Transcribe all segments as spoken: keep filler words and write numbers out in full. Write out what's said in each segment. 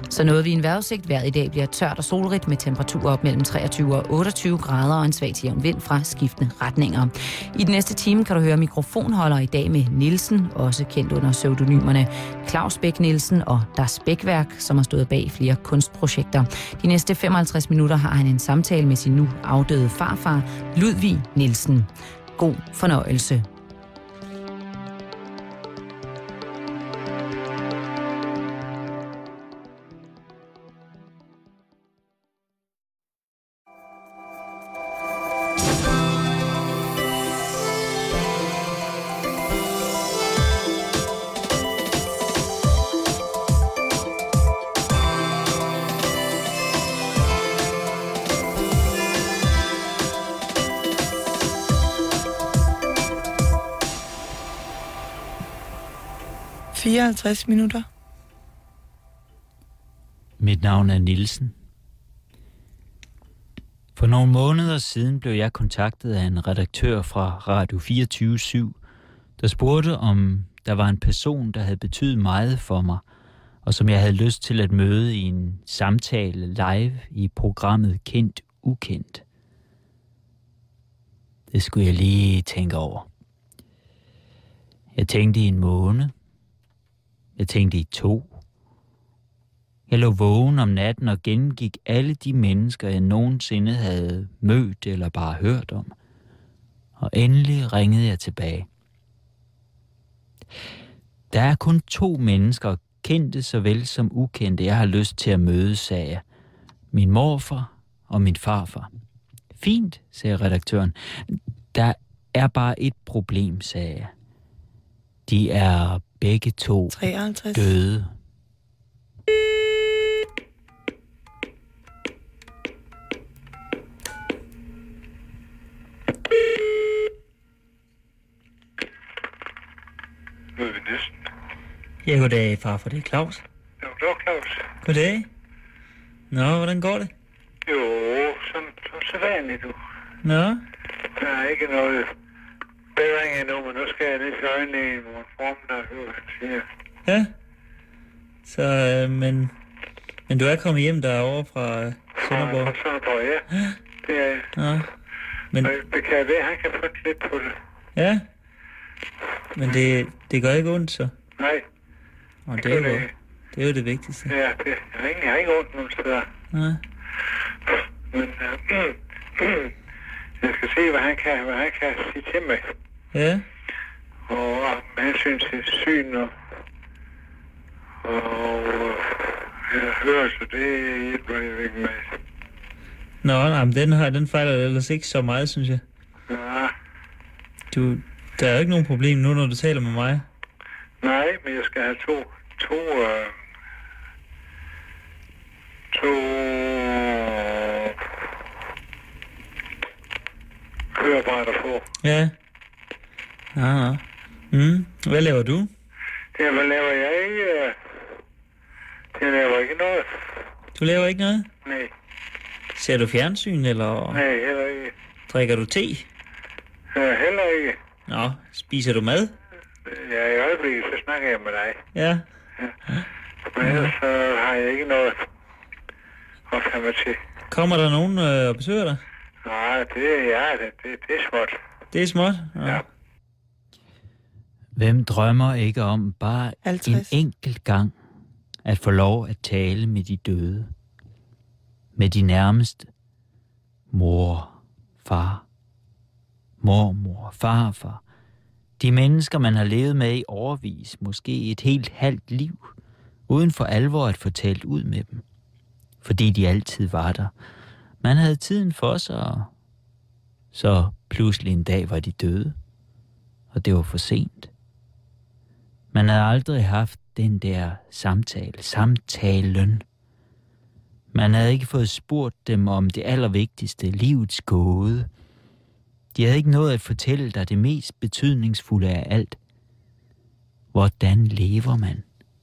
Så nåede vi en vejrudsigt. Vejret i dag bliver tørt og solrigt med temperaturer op mellem treogtyve og otteogtyve grader og en svag til jævn vind fra skiftende retninger. I den næste time kan du høre mikrofonholder i dag med Nielsen, også kendt under pseudonymerne Claus Bæk Nielsen og Das Bækværk, som har stået bag flere kunstprojekter. De næste femoghalvtreds minutter har han en samtale med sin nu afdøde farfar, Ludvig Nielsen. God fornøjelse. fireoghalvtreds minutter. Mit navn er Nielsen. For nogle måneder siden blev jeg kontaktet af en redaktør fra Radio fireogtyve syv, der spurgte, om der var en person, der havde betydet meget for mig, og som jeg havde lyst til at møde i en samtale live i programmet Kendt Ukendt. Det skulle jeg lige tænke over. Jeg tænkte i en måned. Jeg tænkte i to. Jeg lå vågen om natten og gennemgik alle de mennesker, jeg nogensinde havde mødt eller bare hørt om. Og endelig ringede jeg tilbage. Der er kun to mennesker, kendte såvel som ukendte, jeg har lyst til at møde, sagde jeg. Min morfar og min farfar. Fint, sagde redaktøren. Der er bare et problem, sagde jeg. De er begge to treoghalvtreds døde. Ja, goddag, farfar. Det er Claus. Jo, det er Claus. Goddag. Nå, hvordan går det? Jo, sådan så sædvanligt, du. Nå? Der er ikke noget bedring endnu, men nu skal jeg lige til øjnlægen, hvor formen der hører, han siger. Ja. Så, øh, men... Men du er kommet hjem derovre fra øh, Sønderborg? Fra Sønderborg, ja. Det er jeg. Nå. Men... Og det kan være, han kan få lidt på det. Ja. Men det, det gør ikke ondt, så? Nej. Og det, er jo, det er jo det vigtigste. Ja, det, jeg, har ikke, jeg har ikke ondt nogen steder. Nej. Men øh, øh, jeg skal se, hvad han kan, hvad han kan sige til mig. Ja. Og med hensyn til syn og, og ja, hørelse, det hjælper jeg ikke med. Nå, nej, men den, her, den fejler ellers ikke så meget, synes jeg. Ja. Du, der er jo ikke nogen problem nu, når du taler med mig. Nej, men jeg skal have to, to, øh, to høreapparater på. Ja. Ja, ja. Mm. Hvad laver du? Det, hvad laver jeg ikke? Jeg laver ikke noget. Du laver ikke noget? Nej. Ser du fjernsyn, eller? Nej, heller ikke. Drikker du te? Ja, heller ikke. Nå, spiser du mad? Ja, i øjeblikket, så snakker jeg med dig. Ja. Ja. Men ellers så har jeg ikke noget at tage mig til. Kommer der nogen øh, og besøger dig? Nej, det er ja, det, det, det er småt. Det er småt? Ja. Ja. Hvem drømmer ikke om bare halvtreds en enkelt gang at få lov at tale med de døde? Med de nærmeste? Mor, far, mormor, farfar. De mennesker, man har levet med i årevis, måske et helt halvt liv, uden for alvor at få talt ud med dem. Fordi de altid var der. Man havde tiden for sig, og så pludselig en dag var de døde. Og det var for sent. Man havde aldrig haft den der samtale, samtalen. Man havde ikke fået spurgt dem om det allervigtigste, livets gåde. De havde ikke nået at fortælle dig det mest betydningsfulde af alt. Hvordan lever man?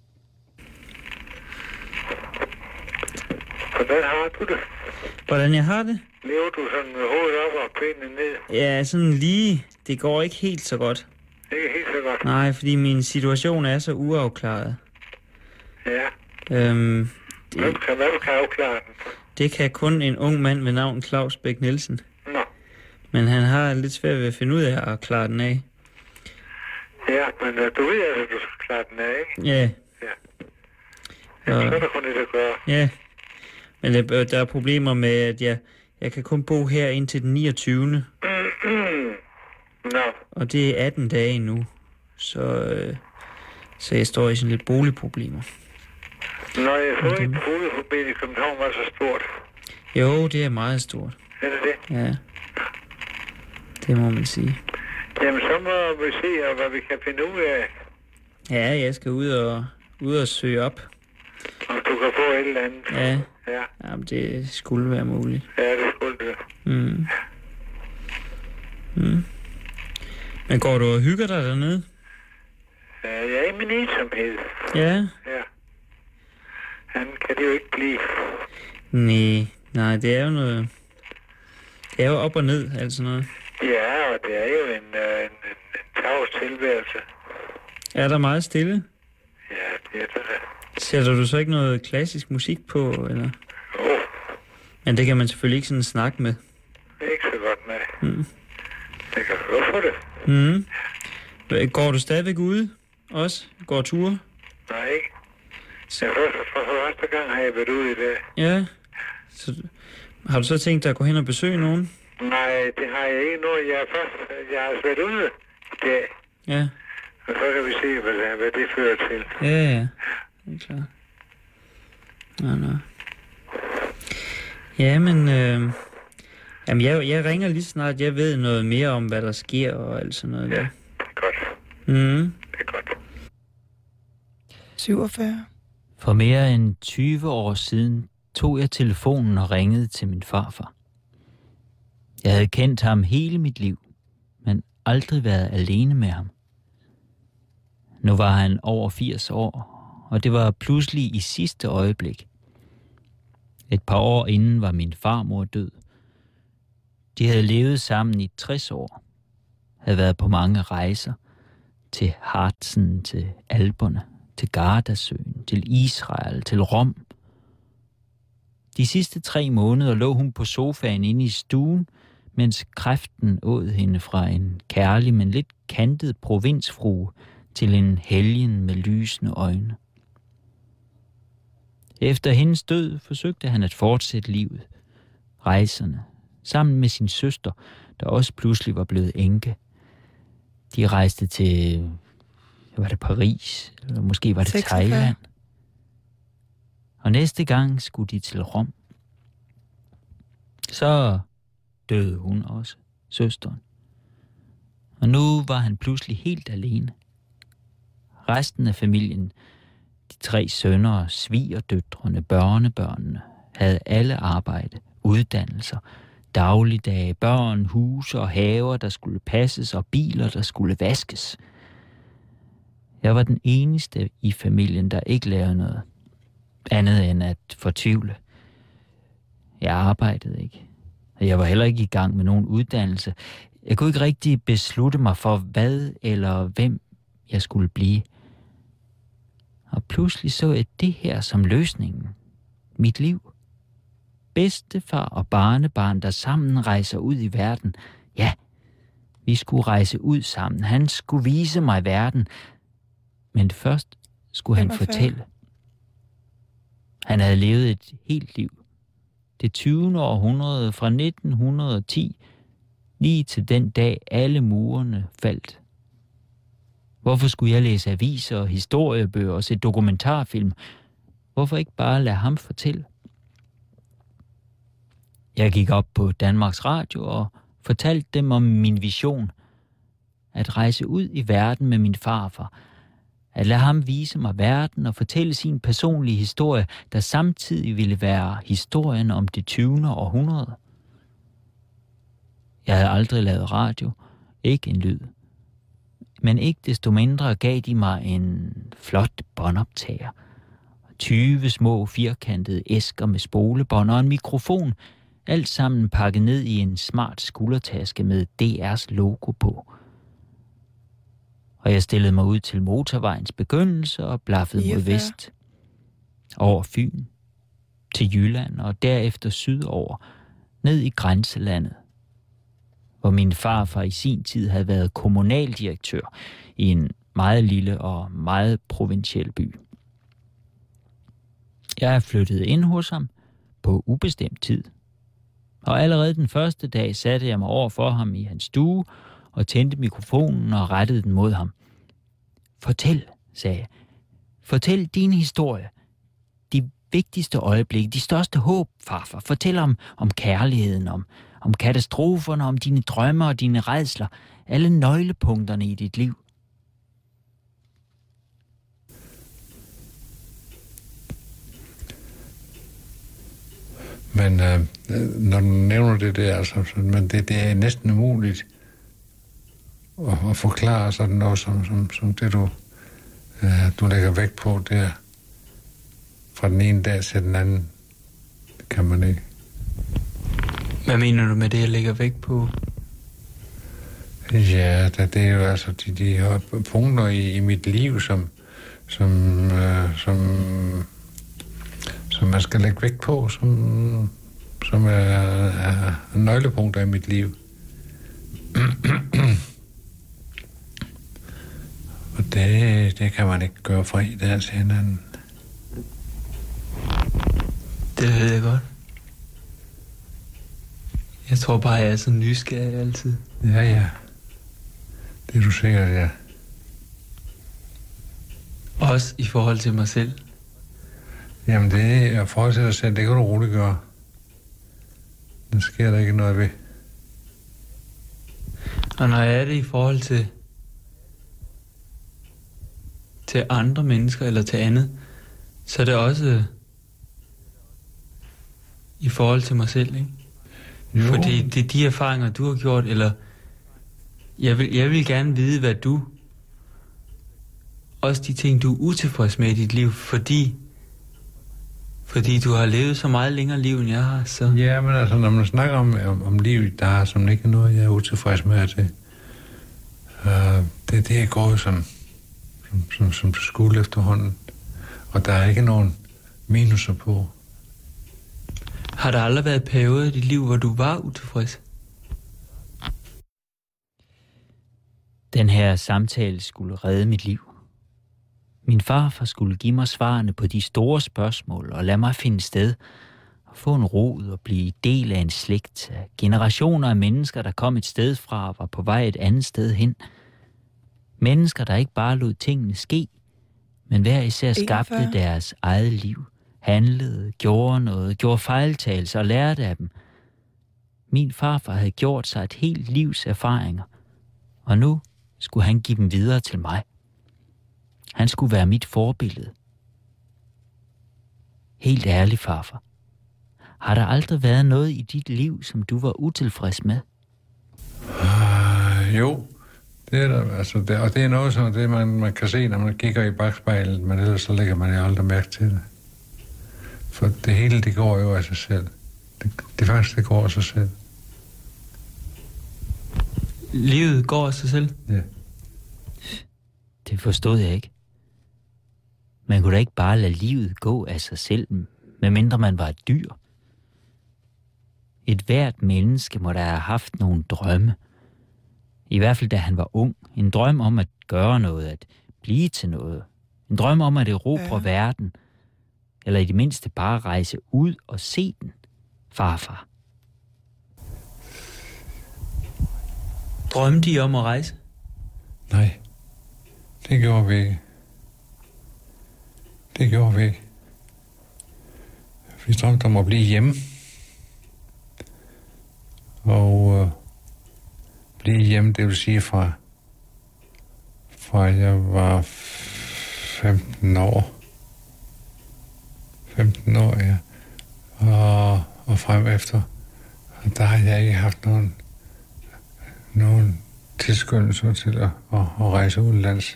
Hvordan har du det? Hvordan jeg har det? Lever du sådan med hovedet op og benene ned? Ja, sådan lige. Det går ikke helt så godt. Ikke helt så godt? Nej, fordi min situation er så uafklaret. Ja. Øhm, Det, hvem, kan, hvem kan afklare den? Det kan kun en ung mand ved navn Claus Bæk Nielsen. Nå. Men han har lidt svært ved at finde ud af at klare den af. Ja, men uh, du ved altså, at du skal klare den af, ikke? Ja. Ja. Ja, så er der kun det at gøre. Ja. Men der, der er problemer med, at jeg, jeg kan kun bo her indtil den niogtyvende Nå. Og det er atten dage nu. Så, øh, så jeg står i sådan lidt boligproblemer. Nå, jeg får ikke boligproblem i København var så stort. Jo, det er meget stort. Er det det? Ja. Det må man sige. Jamen, så må vi se, hvad vi kan finde ud af. Ja, jeg skal ud og, ud og søge op. Om du kan få et eller andet. Ja. Ja. Jamen, det skulle være muligt. Ja, det skulle det. Mm. Mm. Men går du og hygger dig dernede? Ja, jeg er i min ensomhed. Ja. Ja. Han kan det jo ikke blive. Nej, nej, det er jo noget... Det er jo op og ned, alt sådan noget. Ja, og det er jo en, en, en, en tavs tilværelse. Er der meget stille? Ja, det er det. Sætter du så ikke noget klassisk musik på, eller? Jo. Men det kan man selvfølgelig ikke sådan snakke med. Ikke så godt med. Mm. Det kan du for det. Mm. Går du stadigvæk ude også? Går ture? Nej, ikke. Ja, for, for første gang har jeg været ude i dag. Ja. Så, har du så tænkt dig at gå hen og besøge nogen? Nej, det har jeg ikke nu. Jeg er først, jeg har været ude i dag. Ja. Og så kan vi se, hvad det, hvad det fører til. Ja, ja. Det er klart. Nå, nå. Ja, men... Øh, jamen, jeg, jeg ringer lige snart. Jeg ved noget mere om, hvad der sker og alt sådan noget. Ja, der. det er godt. Mm. Det er godt. syvogfyrre. For mere end tyve år siden tog jeg telefonen og ringede til min farfar. Jeg havde kendt ham hele mit liv, men aldrig været alene med ham. Nu var han over firs år, og det var pludselig i sidste øjeblik. Et par år inden var min farmor død. De havde levet sammen i tres år, havde været på mange rejser, til Harzen, til Alperne, til Gardasøen, til Israel, til Rom. De sidste tre måneder lå hun på sofaen inde i stuen, mens kræften åd hende fra en kærlig, men lidt kantet provinsfrue til en helgen med lysende øjne. Efter hendes død forsøgte han at fortsætte livet, rejserne, sammen med sin søster, der også pludselig var blevet enke. De rejste til, var det Paris, eller måske var det seksogfyrre Thailand. Og næste gang skulle de til Rom. Så døde hun også, søsteren. Og nu var han pludselig helt alene. Resten af familien, de tre sønner, svigerdøtrene, børnebørnene, havde alle arbejde, uddannelser, dagligdage, børn, huse og haver, der skulle passes, og biler, der skulle vaskes. Jeg var den eneste i familien, der ikke lavede noget andet end at fortvivle. Jeg arbejdede ikke, og jeg var heller ikke i gang med nogen uddannelse. Jeg kunne ikke rigtig beslutte mig for, hvad eller hvem jeg skulle blive. Og pludselig så jeg det her som løsningen. Mit liv. Bedstefar og barnebarn, der sammen rejser ud i verden. Ja, vi skulle rejse ud sammen. Han skulle vise mig verden. Men først skulle han fortælle. Han havde levet et helt liv. Det tyvende århundrede fra nitten ti, lige til den dag alle murene faldt. Hvorfor skulle jeg læse aviser, historiebøger og se dokumentarfilm? Hvorfor ikke bare lade ham fortælle? Jeg gik op på Danmarks Radio og fortalte dem om min vision. At rejse ud i verden med min farfar. At lade ham vise mig verden og fortælle sin personlige historie, der samtidig ville være historien om det tyvende århundrede. Jeg havde aldrig lavet radio, ikke en lyd. Men ikke desto mindre gav de mig en flot båndoptager. tyve små firkantede æsker med spolebånd og en mikrofon, alt sammen pakket ned i en smart skuldertaske med D R's logo på. Og jeg stillede mig ud til motorvejens begyndelse og blaffede mod vest. Over Fyn, til Jylland og derefter sydover, ned i grænselandet, hvor min farfar i sin tid havde været kommunaldirektør i en meget lille og meget provinciel by. Jeg er flyttet ind hos ham på ubestemt tid, og allerede den første dag satte jeg mig over for ham i hans stue og tændte mikrofonen og rettede den mod ham. Fortæl, sagde jeg. Fortæl din historie. De vigtigste øjeblikke, de største håb, farfar. Fortæl om, om kærligheden, om, om katastroferne, om dine drømme og dine rædsler. Alle nøglepunkterne i dit liv. Men øh, når du nævner det der, altså, men det, det er næsten umuligt at, at forklare sådan noget, som, som, som det du, øh, du lægger vægt på der, fra den ene dag til den anden. Det kan man ikke. Hvad mener du med det, jeg lægger vægt på? Ja, det, det er jo altså de, de her punkter i, i mit liv, som, som, øh, som som man skal lægge vægt på, som, som er, er nøglepunkter i mit liv. Og det, det kan man ikke gøre fra i dag til hinanden. Det ved jeg godt. Jeg tror bare, jeg er så nysgerrig altid. Ja, ja. Det er du sikkert, ja. Også i forhold til mig selv. Jamen, det er forhold til dig selv, det kan du roligt gøre. Det sker der ikke noget ved. Og når jeg er det i forhold til til andre mennesker eller til andet, så er det også i forhold til mig selv, ikke? Jo. Fordi det er de erfaringer, du har gjort, eller jeg vil, jeg vil gerne vide, hvad du, også de ting, du er utilfreds med i dit liv, fordi Fordi du har levet så meget længere liv, end jeg har, så... Ja, men altså, når man snakker om, om, om livet, der er som ikke noget, jeg er utilfreds med det. Uh, det, det er gået som, som, som, som det skulle efterhånden. Og der er ikke nogen minuser på. Har der aldrig været perioder i dit liv, hvor du var utilfreds? Den her samtale skulle redde mit liv. Min farfar skulle give mig svarene på de store spørgsmål og lade mig finde sted og få en rod og blive del af en slægt af generationer af mennesker, der kom et sted fra og var på vej et andet sted hen. Mennesker, der ikke bare lod tingene ske, men hver især skabte enogfyrre deres eget liv, handlede, gjorde noget, gjorde fejltagelser og lærte af dem. Min farfar havde gjort sig et helt livs erfaringer, og nu skulle han give dem videre til mig. Han skulle være mit forbillede. Helt ærligt, farfar. Har der aldrig været noget i dit liv, som du var utilfreds med? Uh, jo, det er der. Altså, det, og det er noget, som det, man, man kan se, når man kigger i bagspejlet, men ellers så lægger man jo aldrig mærke til det. For det hele, det går jo af sig selv. Det, det faktisk, det går af sig selv. Livet går af sig selv? Ja. Det forstod jeg ikke. Man kunne da ikke bare lade livet gå af sig selv, medmindre man var et dyr. Et hvert menneske må da have haft nogle drømme. I hvert fald da han var ung. En drøm om at gøre noget, at blive til noget. En drøm om at erobre ja. verden. Eller i det mindste bare rejse ud og se den, farfar. Drømte I om at rejse? Nej, det gjorde vi ikke. Det gjorde vi ikke. Vi drømte om at blive hjemme. Og øh, blive hjemme, det vil sige fra, fra jeg var femten år. femten år, ja. Og, og frem efter. Og der har jeg ikke haft nogen, nogen tilskyndelse til at, at, at rejse udenlands.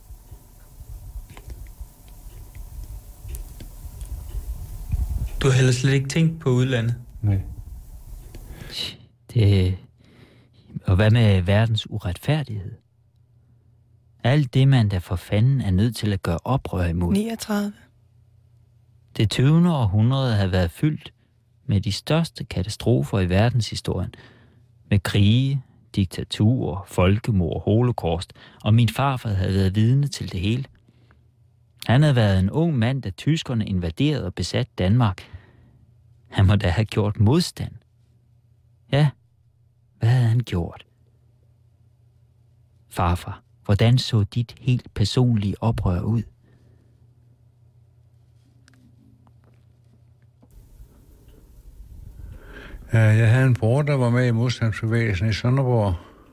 Du har heller slet ikke tænkt på udlandet? Nej. Det... Og hvad med verdens uretfærdighed? Alt det, man da for fanden er nødt til at gøre oprør imod. niogtredive. Det tyvende århundrede havde været fyldt med de største katastrofer i verdenshistorien. Med krige, diktaturer, folkemord, holocaust, og min farfar havde været vidne til det hele. Han havde været en ung mand, da tyskerne invaderede og besat Danmark. Han må da have gjort modstand. Ja, hvad havde han gjort? Farfar, hvordan så dit helt personlige oprør ud? Jeg havde en bror, der var med i modstandsbevægelsen i Sønderborg.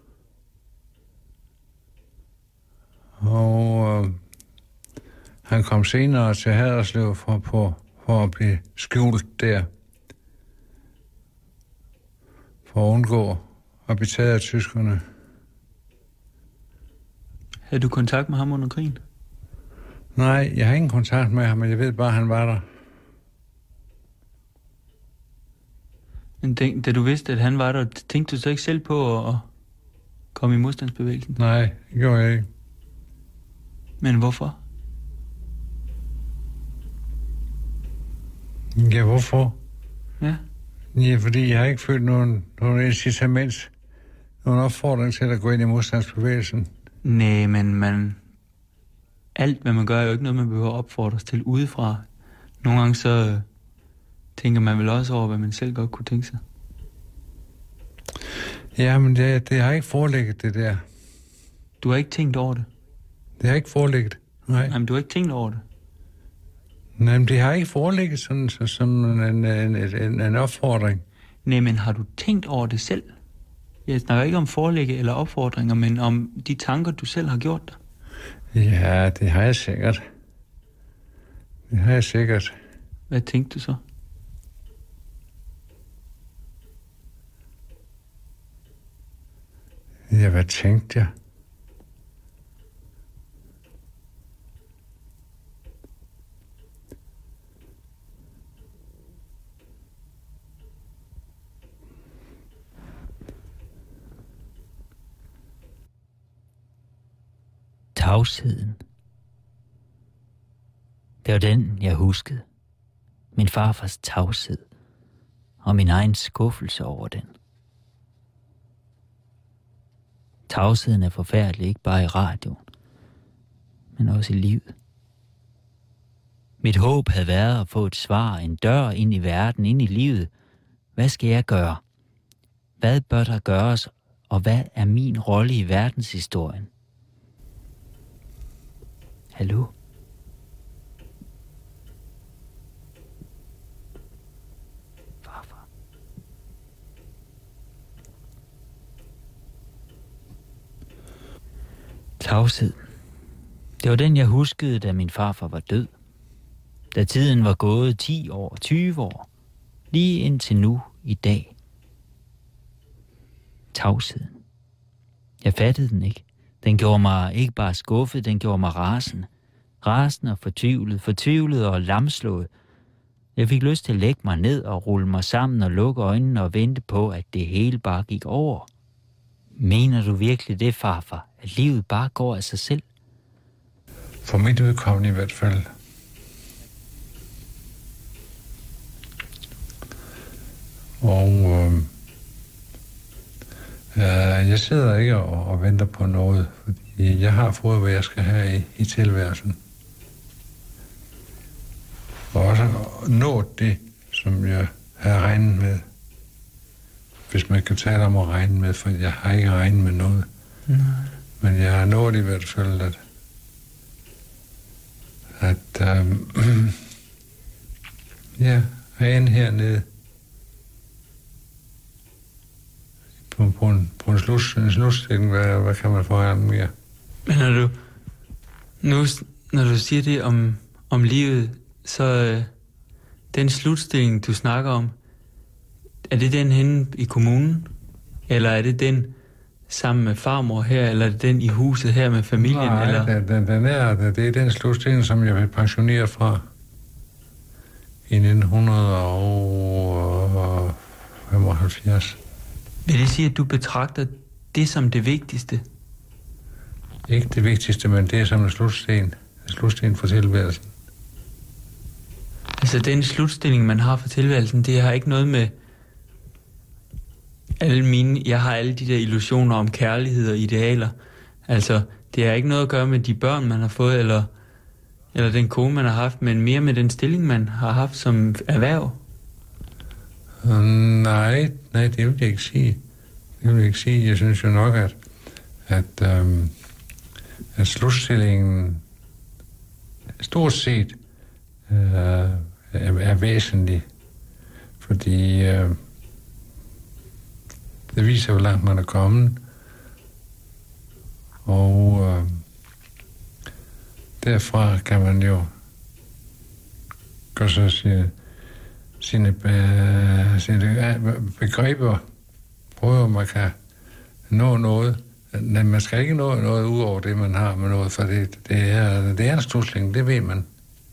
Og øh, han kom senere til Haderslev for, på, for at blive skjult der. For at undgå at blive taget af tyskerne. Havde du kontakt med ham under krigen? Nej, jeg har ingen kontakt med ham, men jeg ved bare, at han var der. Men da du vidste, at han var der, tænkte du så ikke selv på at komme i modstandsbevægelsen? Nej, det gjorde jeg ikke. Men hvorfor? Ja, hvorfor? Ja. Ja, fordi jeg har ikke følt nogen, nogen incitament, nogen opfordring til at gå ind i modstandsbevægelsen. Nej, men man... Alt, hvad man gør, er jo ikke noget, man behøver opfordres til udefra. Nogle gange så tænker man vel også over, hvad man selv godt kunne tænke sig. Ja, men det, det har ikke foreligget, det der. Du har ikke tænkt over det? Det har ikke foreligget, nej. Nej, men du har ikke tænkt over det? Nej, men det har ikke foreligget sådan, så, som en, en, en, en opfordring. Nej, men har du tænkt over det selv? Jeg snakker ikke om forelægge eller opfordringer, men om de tanker, du selv har gjort dig. Ja, det har jeg sikkert. Det har jeg sikkert. Hvad tænkte du så? Ja, hvad tænkte jeg? Tavsheden. Det var den, jeg huskede. Min farfars tavshed. Og min egen skuffelse over den. Tavsheden er forfærdelig, ikke bare i radioen, men også i livet. Mit håb havde været at få et svar, en dør ind i verden, ind i livet. Hvad skal jeg gøre? Hvad bør der gøres, og hvad er min rolle i verdenshistorien? Hallo? Farfar. Tavshed. Det var den, jeg huskede, da min farfar var død. Da tiden var gået ti år, tyve år. Lige indtil nu, i dag. Tavsheden. Jeg fattede den ikke. Den gjorde mig ikke bare skuffet, den gjorde mig rasende. Rasende og fortvivlet, fortvivlet og lamslået. Jeg fik lyst til at lægge mig ned og rulle mig sammen og lukke øjnene og vente på, at det hele bare gik over. Mener du virkelig det, farfar? At livet bare går af sig selv? For mit udkommende i hvert fald. Og øh, øh, jeg sidder ikke og, og venter på noget, fordi jeg har fået, hvad jeg skal have i, i tilværelsen. Og også nå det, som jeg har regnet med. Hvis man kan tale om at regne med, for jeg har ikke regnet med noget. Nej. Men jeg har nået i hvert fald, at, at øh, ja, jeg er hernede. På, på en, på en, slus, en slutstilling, hvad, hvad kan man få mere? Men når du, nu, når du siger det om, om livet, så øh, den slutstilling, du snakker om, er det den henne i kommunen? Eller er det den sammen med farmor her, eller er det den i huset her med familien? Nej, eller? Den, den, den er, det er den slutstilling, som jeg vil pensionere fra i nitten femoghalvfjerds. Vil det sige, at du betragter det som det vigtigste? Ikke det vigtigste, men det er som en slutsten. En slutsten for tilværelsen. Altså Altså, den slutstilling, man har for tilværelsen, det har ikke noget med alle mine... Jeg har alle de der illusioner om kærlighed og idealer. Altså, det har ikke noget at gøre med de børn, man har fået, eller, eller den kone, man har haft, men mere med den stilling, man har haft som erhverv. Uh, nej, nej, det vil jeg ikke sige. Det vil jeg ikke sige. Jeg synes jo nok, at, at, um, at slutstillingen stort set uh, er, er væsentlig, fordi uh, det viser, hvor langt man er kommet, og uh, derfra kan man jo gøre sig sine, sine, be, sine begreber, prøve, om man kan nå noget. Men man skal ikke nå noget ud over det, man har med noget, for det, det, er, det er en slutning, det ved man.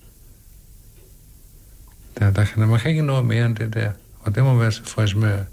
Der, der kan, man kan ikke nå mere end det der, og det må være tilfreds med.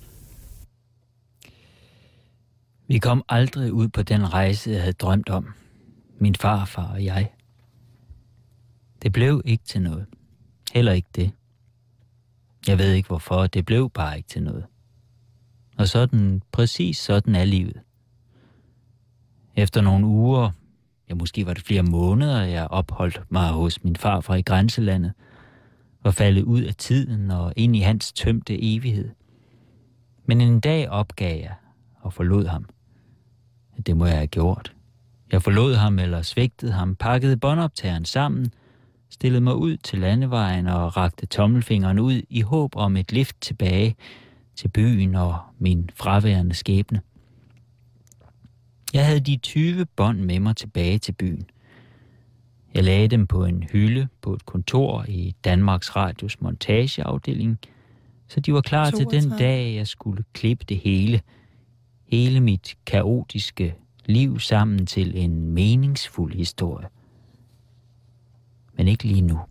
Vi kom aldrig ud på den rejse, jeg havde drømt om. Min farfar og jeg. Det blev ikke til noget. Heller ikke det. Jeg ved ikke hvorfor, det blev bare ikke til noget. Og sådan, præcis sådan er livet. Efter nogle uger, ja måske var det flere måneder, jeg opholdt mig hos min farfar i grænselandet, var faldet ud af tiden og ind i hans tømte evighed. Men en dag opgav jeg og forlod ham. Det må jeg have gjort. Jeg forlod ham eller svigtede ham, pakkede båndoptageren sammen, stillede mig ud til landevejen og rakte tommelfingeren ud i håb om et lift tilbage til byen og min fraværende skæbne. Jeg havde de tyve bånd med mig tilbage til byen. Jeg lagde dem på en hylde på et kontor i Danmarks Radios montageafdeling, så de var klar til den dag, jeg skulle klippe det hele. Hele mit kaotiske liv sammen til en meningsfuld historie. Men ikke lige nu.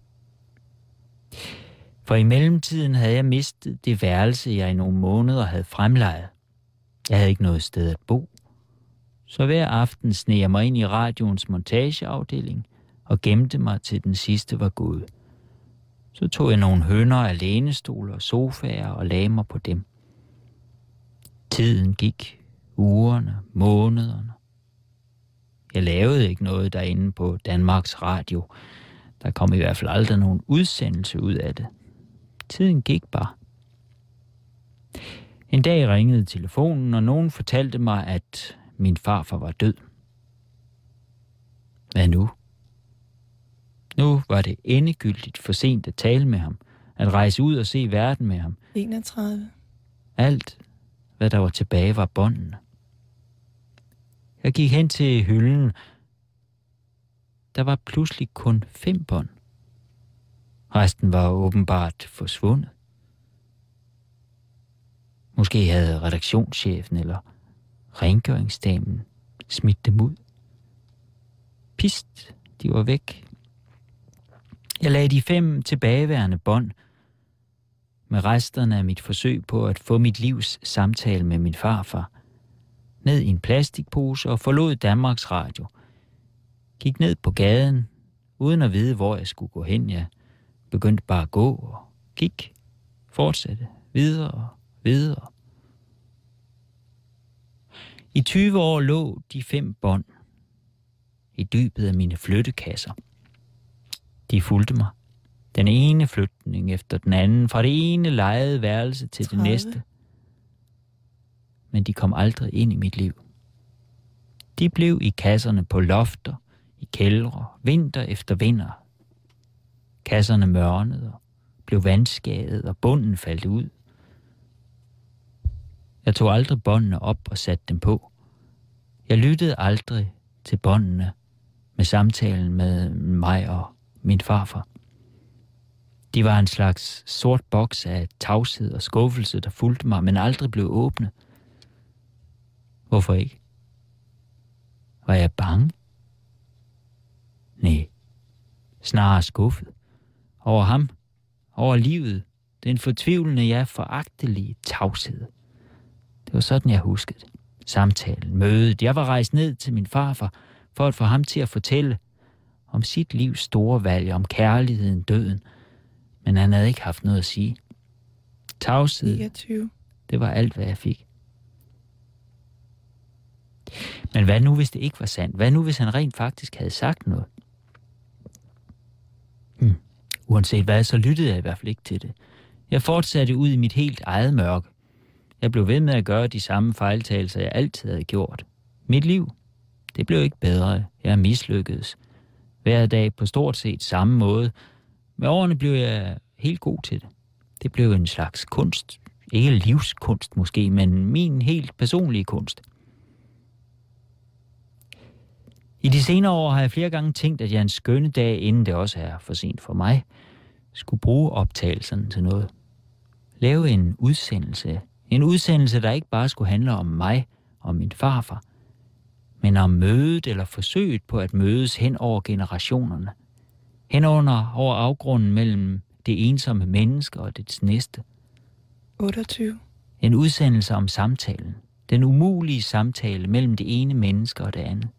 For i mellemtiden havde jeg mistet det værelse, jeg i nogle måneder havde fremlejet. Jeg havde ikke noget sted at bo. Så hver aften sneg jeg mig ind i radioens montageafdeling og gemte mig til den sidste var gået. Så tog jeg nogle hønder af lænestoler og sofaer og lagde mig på dem. Tiden gik, ugerne, månederne. Jeg lavede ikke noget derinde på Danmarks Radio. Der kom i hvert fald aldrig nogen udsendelse ud af det. Tiden gik bare. En dag ringede telefonen, og nogen fortalte mig, at min farfar var død. Hvad nu? Nu var det endegyldigt for sent at tale med ham, at rejse ud og se verden med ham. enogtredive. Alt, hvad der var tilbage, var båndene. Jeg gik hen til hylden. Der var pludselig kun fem bånd. Resten var åbenbart forsvundet. Måske havde redaktionschefen eller rengøringsdamen smidt dem ud. Pist, de var væk. Jeg lagde de fem tilbageværende bånd med resterne af mit forsøg på at få mit livs samtale med min farfar ned i en plastikpose og forlod Danmarks Radio. Gik ned på gaden, uden at vide, hvor jeg skulle gå hen. Jeg begyndte bare at gå og gik, fortsatte videre og videre. I tyve år lå de fem bånd i dybet af mine flyttekasser. De fulgte mig. Den ene flytning efter den anden, fra det ene lejede værelse til tredive. Det næste. Men de kom aldrig ind i mit liv. De blev i kasserne på lofter, i kældre, vinter efter vinter. Kasserne mørnede og blev vandskadet, og bunden faldt ud. Jeg tog aldrig båndene op og satte dem på. Jeg lyttede aldrig til båndene med samtalen med mig og min farfar. De var en slags sort boks af tavshed og skuffelse, der fulgte mig, men aldrig blev åbnet. Hvorfor ikke? Var jeg bange? Nej, snarere skuffet. Over ham, over livet, den fortvivlende, ja, foragtelige tavshed. Det var sådan, jeg huskede det. Samtalen, mødet. Jeg var rejst ned til min farfar, for at få ham til at fortælle om sit livs store valg, om kærligheden, døden. Men han havde ikke haft noget at sige. Tavshed, niogtyve. Det var alt, hvad jeg fik. Men hvad nu, hvis det ikke var sandt? Hvad nu, hvis han rent faktisk havde sagt noget? Hmm. Uanset hvad, så lyttede jeg i hvert fald ikke til det. Jeg fortsatte ud i mit helt eget mørke. Jeg blev ved med at gøre de samme fejltagelser, jeg altid havde gjort. Mit liv, det blev ikke bedre. Jeg mislykkedes. Hver dag på stort set samme måde. Med årene blev jeg helt god til det. Det blev en slags kunst. Ikke livskunst måske, men min helt personlige kunst. I de senere år har jeg flere gange tænkt, at jeg en skønne dag, inden det også er for sent for mig, skulle bruge optagelserne til noget. Lave en udsendelse. En udsendelse, der ikke bare skulle handle om mig og min farfar, men om mødet eller forsøget på at mødes hen over generationerne. Hen under over afgrunden mellem det ensomme menneske og dets næste. otteogtyve. En udsendelse om samtalen. Den umulige samtale mellem det ene menneske og det andet.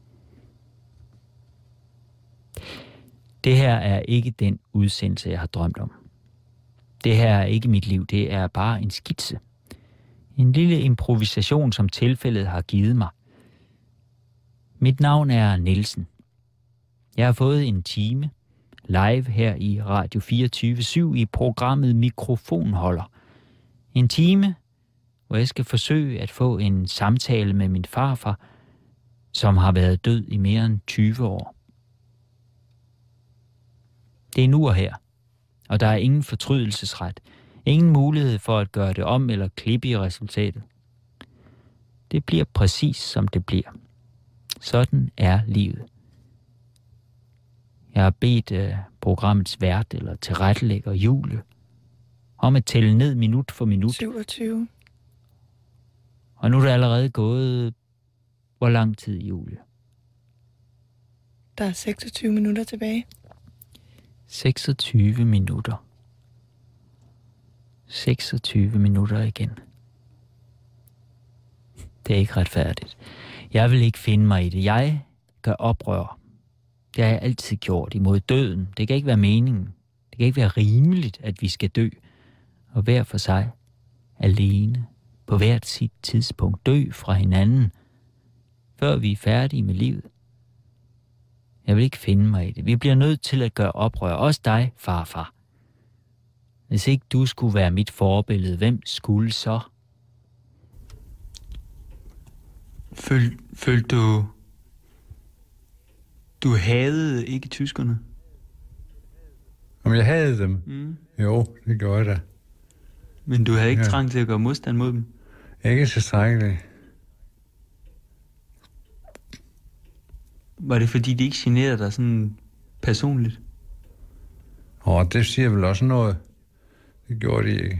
Det her er ikke den udsendelse, jeg har drømt om. Det her er ikke mit liv, det er bare en skitse. En lille improvisation, som tilfældet har givet mig. Mit navn er Nielsen. Jeg har fået en time live her i Radio fireogtyve syv i programmet Mikrofonholder. En time, hvor jeg skal forsøge at få en samtale med min farfar, som har været død i mere end tyve år. Det er nu og her, og der er ingen fortrydelsesret, ingen mulighed for at gøre det om eller klippe i resultatet. Det bliver præcis som det bliver. Sådan er livet. Jeg har bedt uh, programmets vært eller tilrettelægger Julie om at tælle ned minut for minut. syvogtyve. Og nu er det allerede gået hvor lang tid, Julie? Der er seksogtyve minutter tilbage. seksogtyve minutter. seksogtyve minutter igen. Det er ikke retfærdigt. Jeg vil ikke finde mig i det. Jeg gør oprør. Det har jeg altid gjort imod døden. Det kan ikke være meningen. Det kan ikke være rimeligt, at vi skal dø. Og hver for sig, alene, på hvert sit tidspunkt, dø fra hinanden, før vi er færdige med livet. Jeg vil ikke finde mig i det. Vi bliver nødt til at gøre oprør. Også dig, farfar. Hvis ikke du skulle være mit forbillede, hvem skulle så? Føl, følte du... Du hadede ikke tyskerne? Om jeg havde dem? Mm. Jo, det gjorde jeg da. Men du havde ikke Ja. trang til at gøre modstand mod dem? Ikke tilstrækkeligt. Var det fordi, de ikke generede dig sådan personligt? Og det siger vel også noget. Det gjorde de ikke.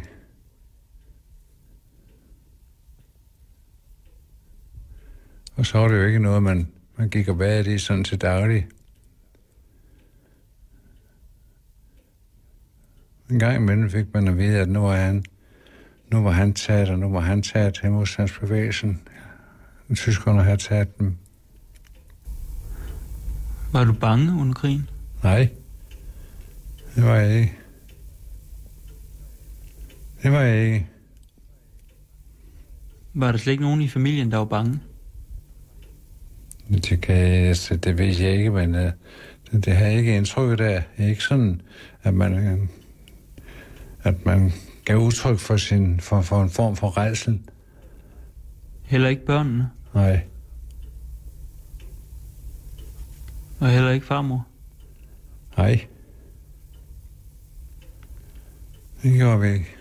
Og så var det jo ikke noget, man, man gik og bad i sådan til daglig. En gang imellem fik man at vide, at nu var han, nu var han taget, og nu var han taget til modstandsbevægelsen. Tyskerne havde taget dem. Var du bange under krigen? Nej, det var jeg ikke. Det var jeg ikke. Var der slet ikke nogen i familien, der var bange? Det, kan jeg, altså, det ved jeg ikke, men uh, det, det har jeg ikke indtryk af. Det er ikke sådan, at man, uh, at man gav udtryk for, sin, for, for en form for rædsel. Heller ikke børnene? Nej. Og heller ikke farmor? Nej. Det gjorde vi ikke.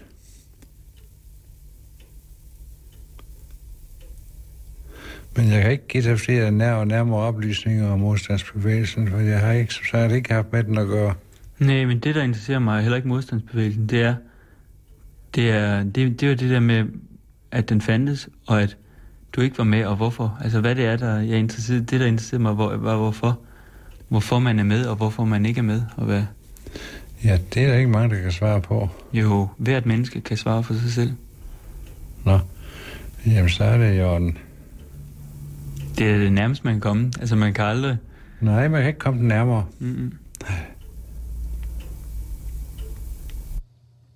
Men jeg kan ikke give dig flere nær og nærmere oplysninger om modstandsbevægelsen, for jeg har ikke, som sagt, ikke haft med den at gøre. Nej, men det, der interesserer mig, heller ikke modstandsbevægelsen, det er, det er, det, det er det der med, at den fandtes, og at du ikke var med, og hvorfor. Altså, hvad det er, der jeg er interesseret, det, der interesserer mig, hvor, var hvorfor. Hvorfor man er med, og hvorfor man ikke er med, og hvad. Ja, det er der ikke mange, der kan svare på. Jo, hvert menneske kan svare for sig selv. Nå, jamen så er det i orden. Det er det nærmest, man kan komme. Altså, man kan aldrig... Nej, man kan ikke komme den nærmere. Mm-mm.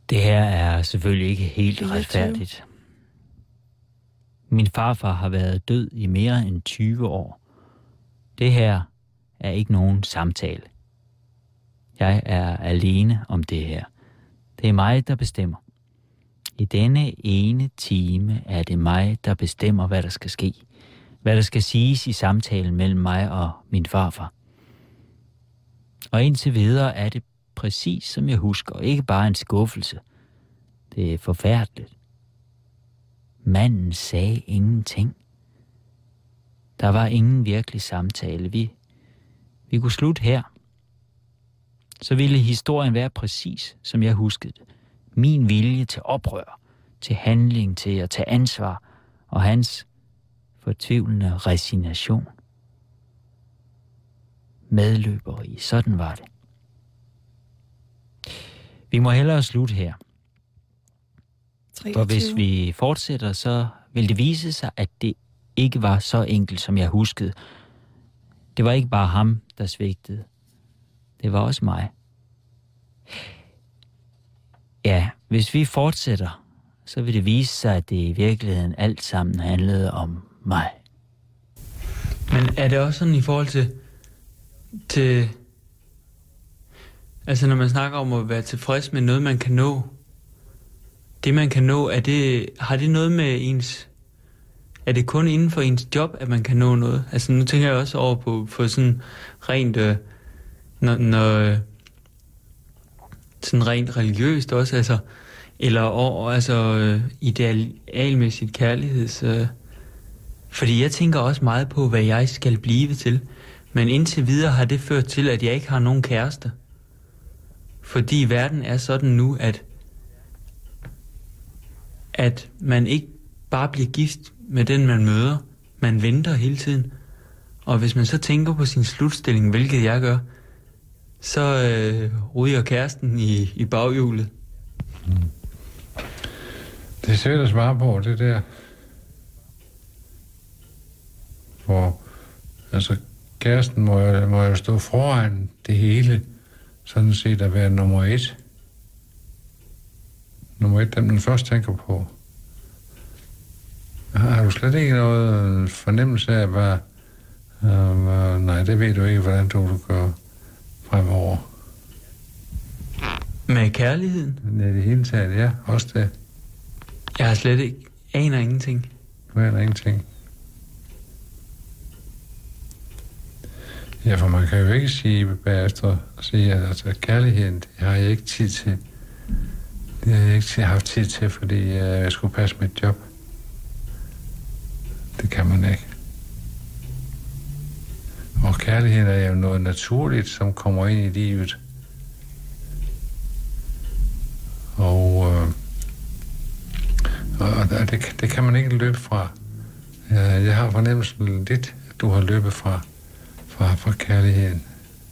Det her er selvfølgelig ikke helt fireogtyve. retfærdigt. Min farfar har været død i mere end tyve år. Det her er ikke nogen samtale. Jeg er alene om det her. Det er mig, der bestemmer. I denne ene time er det mig, der bestemmer, hvad der skal ske. Hvad der skal siges i samtalen mellem mig og min farfar. Og indtil videre er det præcis som jeg husker, og ikke bare en skuffelse. Det er forfærdeligt. Manden sagde ingenting. Der var ingen virkelig samtale. Vi, vi kunne slutte her. Så ville historien være præcis, som jeg huskede det. Min vilje til oprør, til handling, til at tage ansvar, og hans fortvivlende resignation. Medløberi, sådan var det. Vi må hellere slutte her. treogtyve. For hvis vi fortsætter, så vil det vise sig, at det ikke var så enkelt, som jeg huskede. Det var ikke bare ham, der svigtede. Det var også mig. Ja, hvis vi fortsætter, så vil det vise sig, at det i virkeligheden alt sammen handlede om mig. Men er det også sådan i forhold til, til altså når man snakker om at være tilfreds med noget, man kan nå, det man kan nå, er det, har det noget med ens, er det kun inden for ens job, at man kan nå noget? Altså nu tænker jeg også over på, på sådan rent, øh, når, når, sådan rent religiøst også, altså, eller over, altså øh, idealmæssigt kærligheds, øh, fordi jeg tænker også meget på, hvad jeg skal blive til, men indtil videre har det ført til, at jeg ikke har nogen kæreste. Fordi verden er sådan nu, at at man ikke bare bliver gift med den, man møder. Man venter hele tiden. Og hvis man så tænker på sin slutstilling, hvilket jeg gør, så øh, ryger kæresten i, i baghjulet. Mm. Det er svært at svare på, det der. For altså, kæresten må jo, må jo stå foran det hele, sådan set at være nummer et. Nummer et, den man først tænker på. Har du slet ikke noget fornemmelse af, hvad... Uh, nej, det ved du ikke, hvordan du vil gøre fremover. Med kærligheden? Ja, det hele taget, ja. Også det. Jeg har slet ikke... Aner ingenting. Du aner ingenting. Ja, for man kan jo ikke sige bagefter, at sige, at altså, kærligheden, det har jeg ikke tid til. Det har jeg ikke haft tid til, fordi jeg skulle passe mit job. Det kan man ikke. Og kærligheden er jo noget naturligt, som kommer ind i livet. Og, øh, og det, det kan man ikke løbe fra. Jeg har fornemmelsen lidt, at du har løbet fra, fra, fra kærligheden.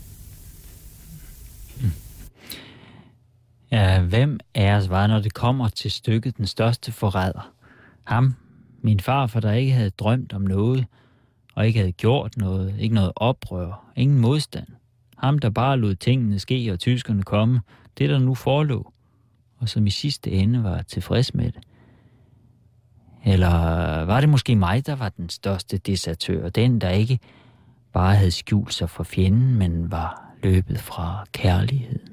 Ja, hvem af os var, når det kommer til stykket, den største forræder? Ham, min farfar, der ikke havde drømt om noget, og ikke havde gjort noget, ikke noget oprør, ingen modstand. Ham, der bare lod tingene ske, og tyskerne komme, det der nu forelå, og som i sidste ende var tilfreds med det. Eller var det måske mig, der var den største desertør, den, der ikke bare havde skjult sig for fjenden, men var løbet fra kærligheden?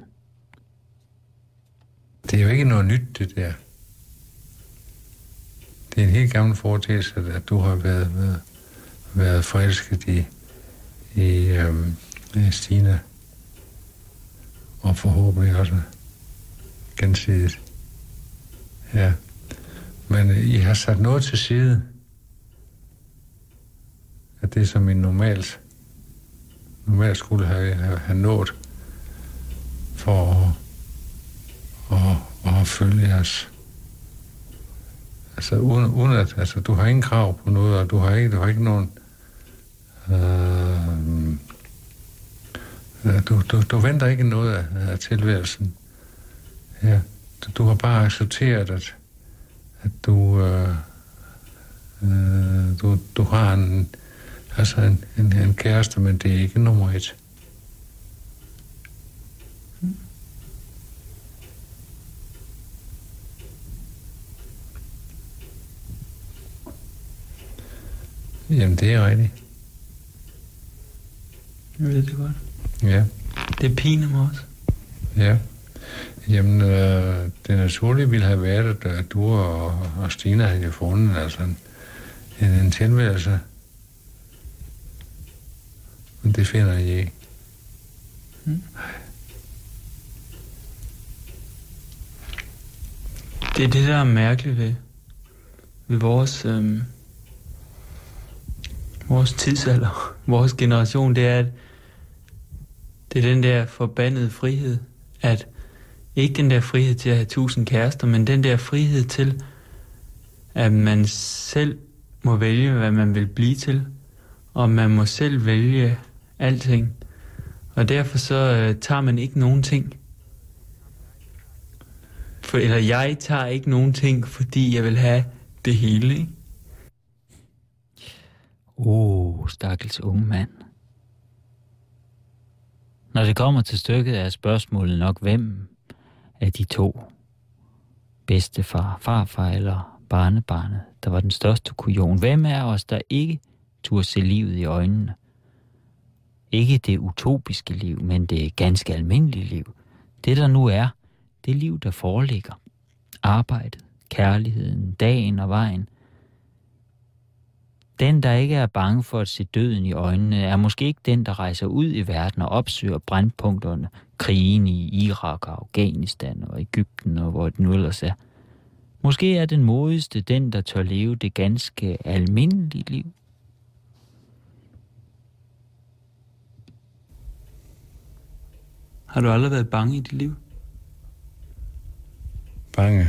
Det er jo ikke noget nyt, det der. Det er en helt gammel foretagelse, at du har været, været, været forelsket i, i, øhm, i Stina. Og forhåbentlig også gensidigt. Ja. Men I har sat noget til side. At det, som I normalt, normalt skulle have, have, have nået for at, at, at, at følge jeres. Altså uden, uden at, altså du har ingen krav på noget, og du har ikke, du har ikke nogen, øh, du, du, du venter ikke noget af, af tilværelsen. Ja, du, du har bare accepteret, at, at du, øh, øh, du, du har en, altså en, en, en kæreste, men det er ikke nummer et. Jamen, det er rigtigt. Jeg ved det godt. Ja. Det piner mig også. Ja. Jamen, øh, det naturlige ville have været, at du og, og Stina havde jo fundet altså en, en, en tilværelse. Men det finder I ikke. Mm. Det er det, der er mærkeligt ved, ved vores, øhm, vores tidsalder, vores generation. Det er, at det er den der forbandede frihed, at ikke den der frihed til at have tusind kærester, men den der frihed til, at man selv må vælge, hvad man vil blive til, og man må selv vælge alting. Og derfor så øh, tager man ikke nogen ting. For, eller jeg tager ikke nogen ting, fordi jeg vil have det hele, ikke? Åh, oh, stakkels unge mand. Når det kommer til stykket, er spørgsmålet nok, hvem af de to, bedstefar, farfar eller barnebarnet, der var den største kujon. Hvem er os, der ikke turde se livet i øjnene? Ikke det utopiske liv, men det ganske almindelige liv. Det, der nu er, det liv, der foreligger. Arbejdet, kærligheden, dagen og vejen. Den, der ikke er bange for at se døden i øjnene, er måske ikke den, der rejser ud i verden og opsøger brandpunkterne, krigen i Irak og Afghanistan og Egypten og hvor det nu ellers er. Måske er den modigste den, der tør leve det ganske almindelige liv. Har du aldrig været bange i dit liv? Bange.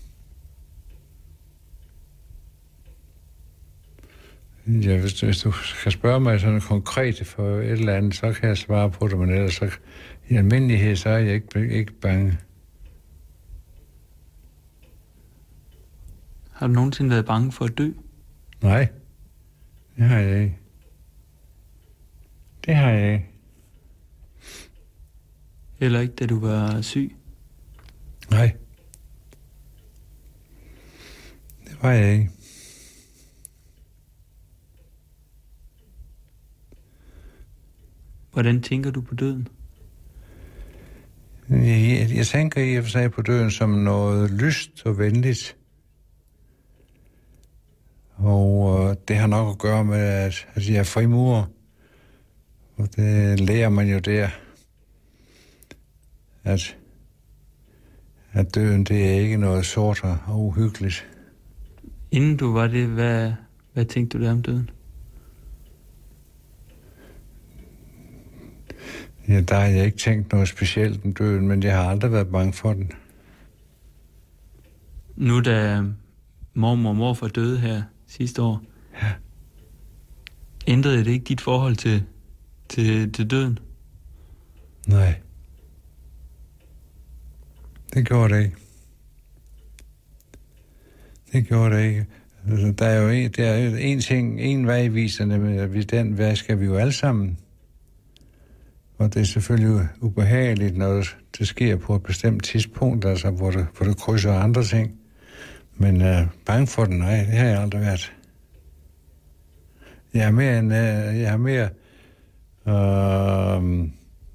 Ja, hvis du, hvis du skal spørge mig sådan konkret for et eller andet, så kan jeg svare på det, men ellers så, i almindelighed, så er jeg ikke, ikke bange. Har du nogensinde været bange for at dø? Nej, det har jeg ikke. Det har jeg ikke. Heller ikke, da du var syg? Nej. Det var jeg ikke. Hvordan tænker du på døden? Jeg, jeg tænker i og for sig på døden som noget lyst og venligt. Og øh, det har nok at gøre med, at, at jeg er frimurer. Og det lærer man jo der. At, at døden, det er ikke noget sort og uhyggeligt. Inden du var det, hvad, hvad tænkte du der om døden? Ja, der har jeg ikke tænkt noget specielt om døden, men jeg har aldrig været bange for den. Nu da mormor og morfar døde her sidste år, ja. Ændrede det ikke dit forhold til, til, til døden? Nej. Det gjorde det ikke. Det gjorde det ikke. Der er jo en, der er jo en ting, en vej viser, nemlig den vej skal vi jo alle sammen. Og det er selvfølgelig ubehageligt, når det sker på et bestemt tidspunkt, altså hvor det, hvor det krydser andre ting. Men uh, bange for den, nej, det har jeg aldrig været. Jeg er mere en, uh, jeg er mere, uh,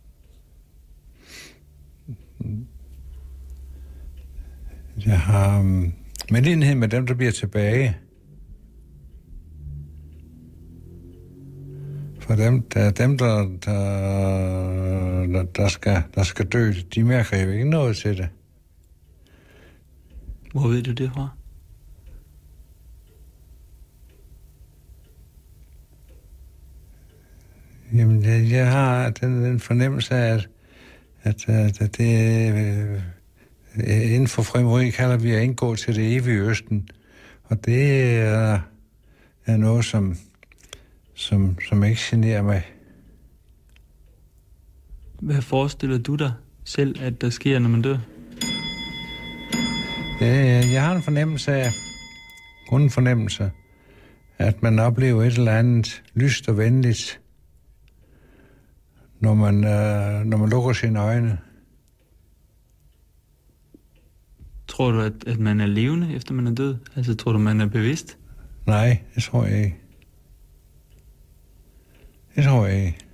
jeg har um, medlidenhed med dem, der bliver tilbage. For dem, der, dem der, der, der, skal, der skal dø, de mærker jo ikke noget til det. Hvor ved du det fra? Jamen, jeg, jeg har den, den fornemmelse af, at, at, at det øh, inden for frimureri kalder vi at indgå til det evige østen. Og det er, er noget, som, som, som ikke generer mig. Hvad forestiller du dig selv, at der sker, når man dør? Ja, jeg har en fornemmelse af, kun en fornemmelse, at man oplever et eller andet lyst og venligt, når man, øh, når man lukker sine øjne. Tror du, at, at man er levende, efter man er død? Altså, tror du, man er bevidst? Nej, det tror jeg ikke. Det tror jeg ikke.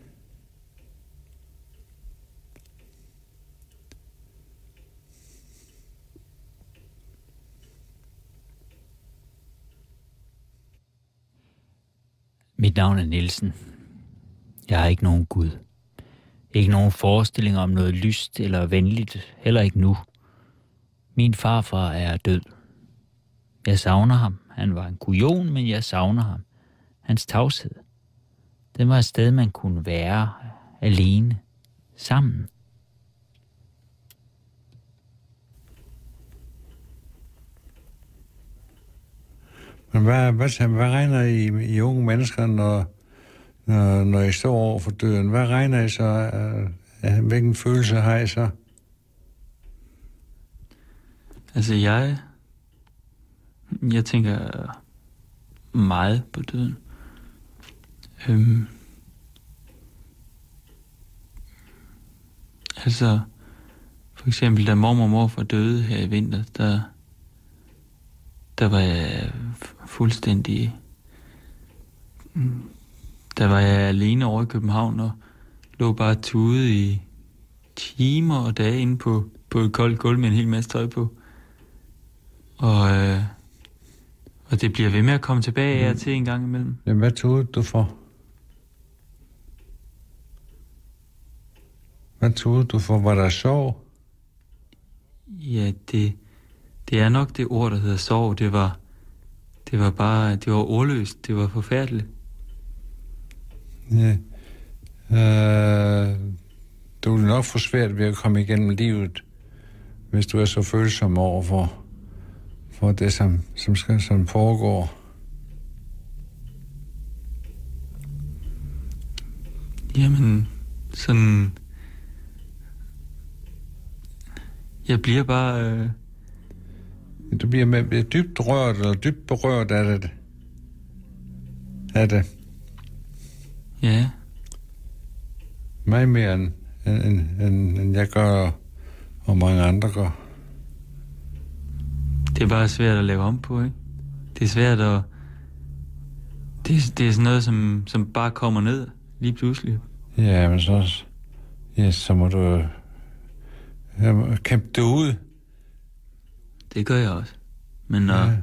Mit navn er Nielsen. Jeg har ikke nogen Gud. Ikke nogen forestilling om noget lyst eller venligt, heller ikke nu. Min farfar er død. Jeg savner ham. Han var en kujon, men jeg savner ham. Hans tavshed. Den var et sted, man kunne være alene, sammen. Men hvad, hvad, hvad regner I i unge mennesker, når, når, når I står over for døden? Hvad regner I så? Uh, hvilken følelse har I så? Altså jeg... Jeg tænker meget på døden. Øhm, altså, for eksempel, da mormor og morfar døde her i vinter, der, der var jeg fuldstændig... Der var jeg alene over i København og lå bare tude i timer og dage inde på, på et koldt gulv med en hel masse tøj på. Og, øh, og det bliver ved med at komme tilbage af til en gang imellem. Jamen, hvad tudede du for? Hvad tudede du for? Var der sorg? Ja, det, det er nok det ord, der hedder sorg. Det var, det var bare, det var ordløst. Det var forfærdeligt. Ja. Øh, du vil nok få svært ved at komme igennem livet, hvis du er så følsom over for, for det, som, som, skal, som foregår. Jamen, sådan... Jeg bliver bare... Øh... Du bliver, med, bliver dybt rørt, eller dybt berørt af det. Af det. Ja. Meget mere, end, end, end, end jeg gør, og mange andre gør. Det er bare svært at lave om på, ikke? Det er svært at... Det, det er sådan noget, som, som bare kommer ned lige pludselig. Ja, men så... Ja, så må du... Ja, kæmpe det ud. Det gør jeg også. Men når... Ja.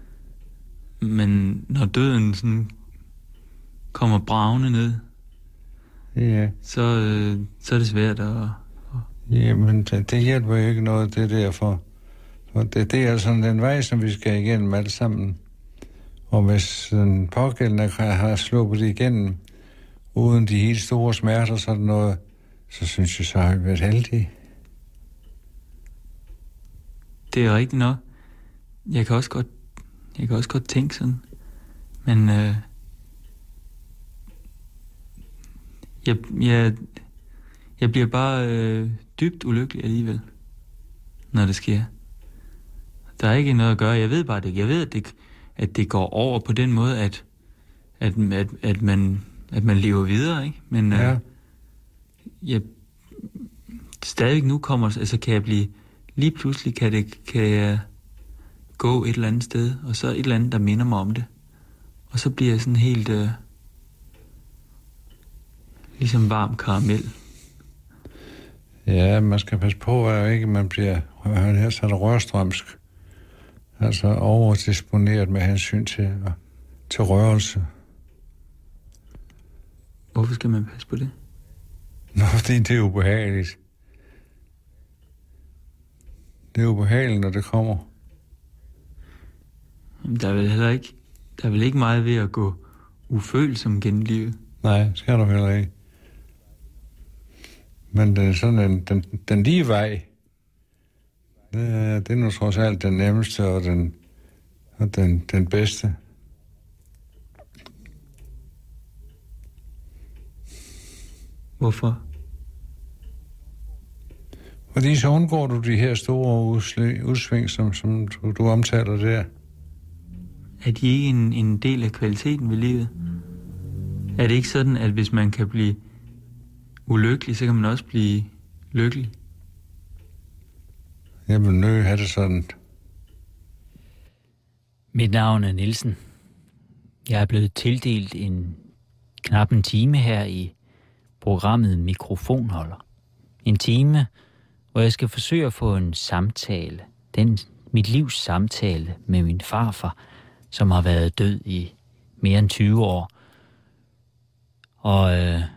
Men når døden sådan kommer bravende ned, ja. så, øh, så er det svært at... at... Ja, men det, det hjælper jo ikke noget, det der, for, for det, det er sådan den vej, som vi skal igennem alle sammen. Og hvis den pågældende har sluppet det igennem, uden de helt store smerter og sådan noget, så synes jeg, så har vi været heldige. Det er rigtigt nok. Jeg kan også godt, jeg kan også godt tænke sådan, men øh, jeg, jeg, jeg bliver bare øh, dybt ulykkelig alligevel, når det sker. Der er ikke noget at gøre. Jeg ved bare det. Jeg ved, at det, at det går over på den måde, at, at, at, at, man, at man lever videre, ikke? Men øh, ja. jeg stadigvæk nu kommer, altså kan jeg blive, lige pludselig kan, det, kan jeg gå et eller andet sted, og så et eller andet, der minder mig om det. Og så bliver jeg sådan helt, øh, ligesom varm karamel. Ja, man skal passe på, at ikke man bliver her så rørstrømsk. Altså overdisponeret med hensyn til, til rørelse. Hvorfor skal man passe på det? Nå, fordi det er ubehageligt. Det er ubehageligt, når det kommer. Jamen, der er vel heller ikke, der er vel ikke meget ved at gå ufølsom gennem livet. Nej, skal du heller ikke. Men den, sådan en, den, den lige vej, det er, det er nu trods alt den nemmeste og den, og den, den bedste. Hvorfor? Fordi så undgår du de her store udsving, som, som du, du omtaler der. Er de ikke en, en del af kvaliteten ved livet? Er det ikke sådan, at hvis man kan blive ulykkelig, så kan man også blive lykkelig? Jeg vil nødt have det sådan. Mit navn er Nielsen. Jeg er blevet tildelt en knap en time her i programmet Mikrofonholder. En time, hvor jeg skal forsøge at få en samtale, den mit livs samtale med min farfar, som har været død i mere end tyve år. Og øh,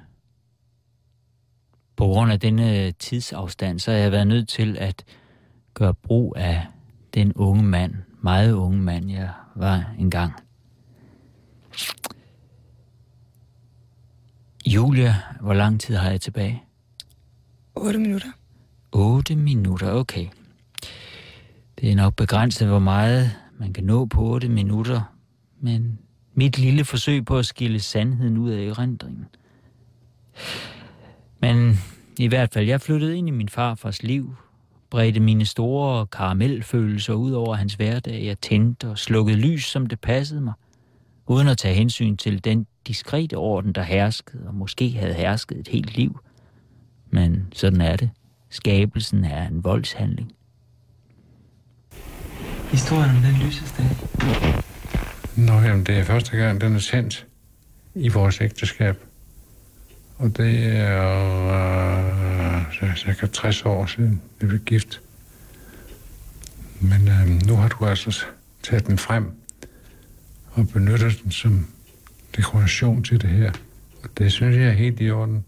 på grund af denne tidsafstand, så har jeg været nødt til at gøre brug af den unge mand, meget unge mand, jeg var engang. Julia, hvor lang tid har jeg tilbage? otte minutter. otte minutter, okay. Det er nok begrænset, hvor meget man kan nå på otte minutter, men mit lille forsøg på at skille sandheden ud af erindringen. Men i hvert fald, jeg flyttede ind i min farfars liv, bredte mine store karamelfølelser ud over hans hverdag. Jeg tændte og slukkede lys, som det passede mig, uden at tage hensyn til den diskrete orden, der herskede, og måske havde hersket et helt liv. Men sådan er det. Skabelsen er en voldshandling. Historien om den lysestage. Nå, jamen, det er første gang, den er sendt i vores ægteskab. Og det er øh, cirka tres år siden, vi blev gift. Men øh, nu har du altså taget den frem og benytter den som dekoration til det her. Og det synes jeg er helt i orden.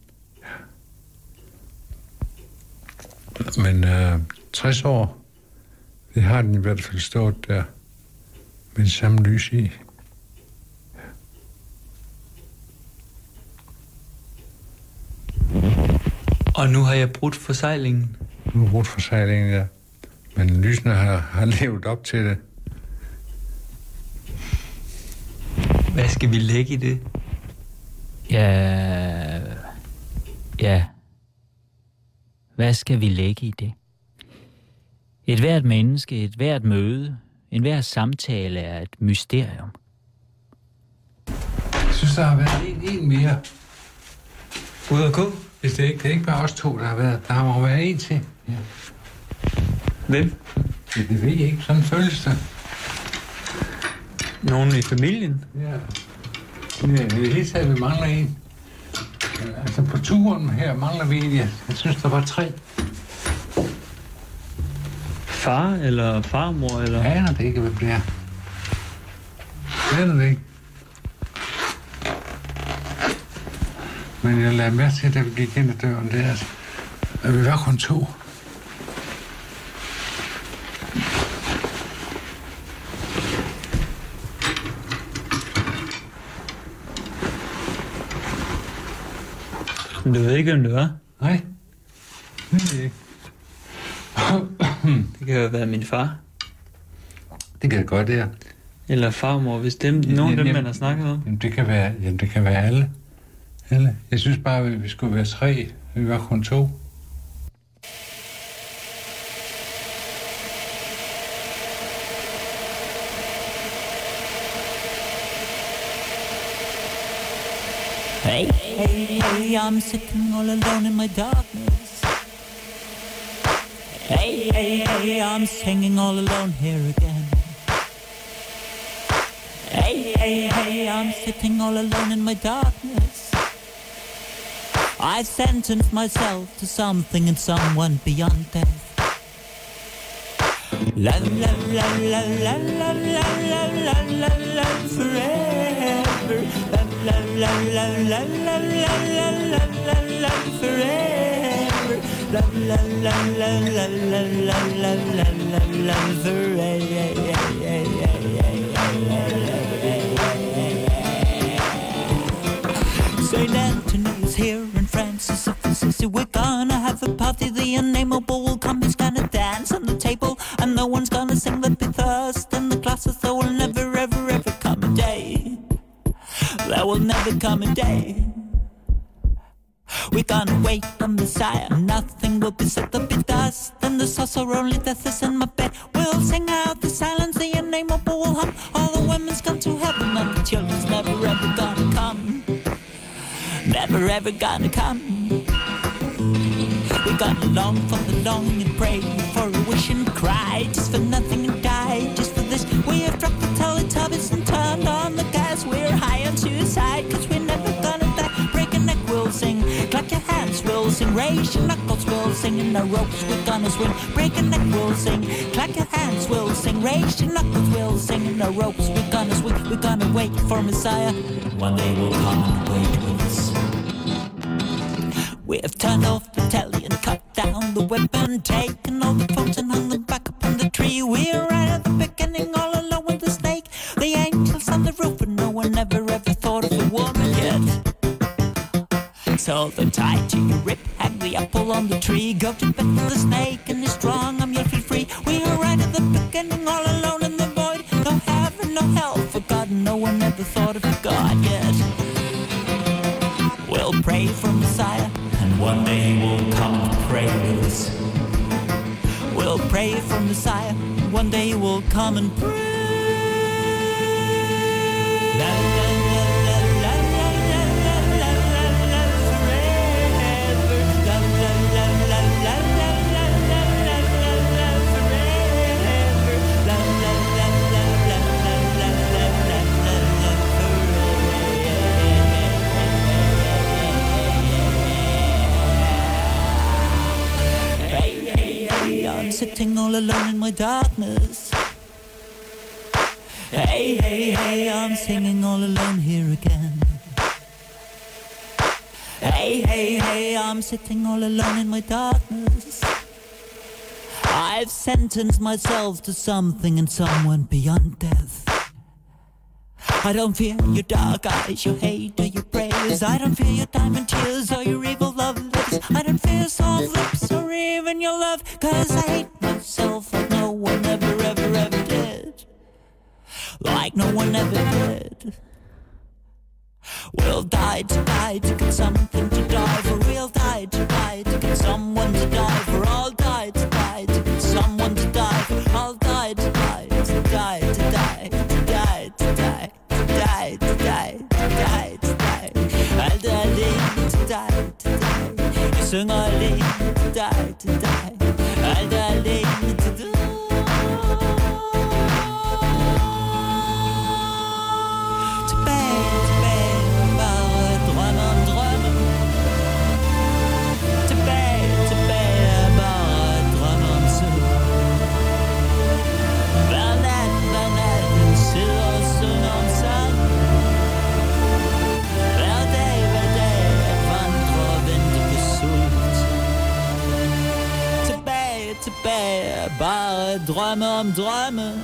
Ja. Men øh, tres år, det har den i hvert fald stået der med det samme lys i. Og nu har jeg brudt forsejlingen. Nu har brudt forsejlingen, ja. Men lysene har, har levet op til det. Hvad skal vi lægge i det? Ja... Ja... Hvad skal vi lægge i det? Et hvert menneske, et hvert møde, en hver samtale er et mysterium. Jeg synes, der har været en, en mere. Ude at gå? Hvis det, ikke, det er ikke bare os to, der har været. Der må være en til. Ja. Hvem? Ja, det ved jeg ikke. Sådan føles det. Nogen i familien? Ja. Ja, i det hele taget, vi mangler en. Altså på turen her mangler vi en. Jeg synes, der var tre. Far eller farmor? Eller? Jeg aner det ikke, hvem det er. Jeg aner det ikke. Men jeg lagde mærke til, da vi gik ind ad døren der, at vi var kun to. Men du ved ikke, hvem det var? Nej, det ved jeg ikke. Det kan jo være min far. Det kan det godt, det er. Eller farmor, hvis dem, nogen af dem, jamen, man har snakket om. Jamen, det kan være, jamen, det kan være alle. alle. Jeg synes bare, at vi skulle være tre. Vi var kun to. Hey, hey, hey, I'm sitting all alone in my darkness. Hey, hey, hey, I'm singing all alone here again. Hey, hey, hey, I'm sitting all alone in my darkness. I sentenced myself to something and someone beyond death. Love, love, love, love, love, love, love, love, love, love, love forever. Love, love, love, love, love, love, love, love, love, love, love forever. Love, love, love, love, love, love, love, love, love, love, love forever. Saint Anthony is here and Francis of Assisi. We're gonna have a party, the unnameable will come. He's gonna dance on the table, and no one's gonna sing the thirst in the classes. There will never, ever, ever come a day. There will never come a day. We're gonna wait on Messiah. Nothing will be said, there'll be dust, and the saucer only death is in my bed. We'll sing out the silence, the unnameable will hum. All the women's gone to heaven, and the children's never ever gonna come. Never ever gonna come. We gonna long for the long and pray for a wish and cry, just for nothing and die, just for this. We have dropped the Teletubbies and turned on the gas. We're high on suicide, cause we're never gonna sing, raise your knuckles, we'll sing, and the ropes we're gonna swing, break a neck, we'll sing, clap your hands, we'll sing, raise your knuckles, we'll sing, and the ropes we're gonna swing, we're gonna wait for Messiah. One day we'll come and wait with us. We have turned off the telly and cut down the weapon, taken all the phones and hung them back up on the tree. We're right at the beginning, all alone with the snake, the angels on the roof, and no one ever ever thought of a woman yet. So the tied to your rib, hang the apple on the tree, go to bed with the snake and you're strong, I'm you'll feel free. We're right at the beginning, all alone in the void, no heaven, no hell, forgotten, no one ever thought of a God yet. We'll pray for Messiah, and one day he will come and pray with us. We'll pray for Messiah, one day he will come and pray. La, la, la, la, la, la, la, la, la, la, forever. La, la, la, la, la, la, la, la, la, la, forever. La, la, la, la, la, la, la, la, la, la, forever. Hey, hey, hey, I'm sitting all alone in my darkness. Hey, hey, hey, I'm singing all alone here again. Hey, hey, hey, I'm sitting all alone in my darkness. I've sentenced myself to something and someone beyond death. I don't fear your dark eyes, your hate or your praise. I don't fear your diamond tears or your evil love lips. I don't fear soft lips or even your love, 'cause I hate myself like no one ever, ever, ever did. Like no one ever did. We'll die to die to get something to die for. We'll die to die to get someone to die for. I'll die to die to get someone to die for. I'll die to die to die to die to die to die to die to die to die to die. I'll die to die to die. Jeg synger alene to die to die. I'll die alene to die. Bare drømme om drømme.